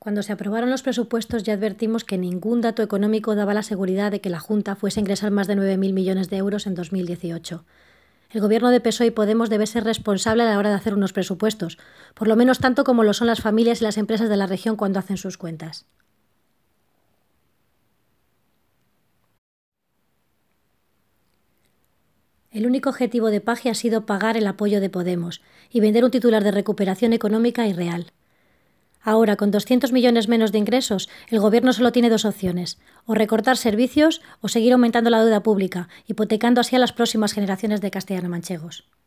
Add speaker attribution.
Speaker 1: Cuando se aprobaron los presupuestos ya advertimos que ningún dato económico daba la seguridad de que la Junta fuese a ingresar más de 9.000 millones de euros en 2018. El gobierno de PSOE y Podemos debe ser responsable a la hora de hacer unos presupuestos, por lo menos tanto como lo son las familias y las empresas de la región cuando hacen sus cuentas. El único objetivo de Paje ha sido pagar el apoyo de Podemos y vender un titular de recuperación económica irreal. Ahora, con 200 millones menos de ingresos, el Gobierno solo tiene dos opciones: o recortar servicios o seguir aumentando la deuda pública, hipotecando así a las próximas generaciones de castellano-manchegos.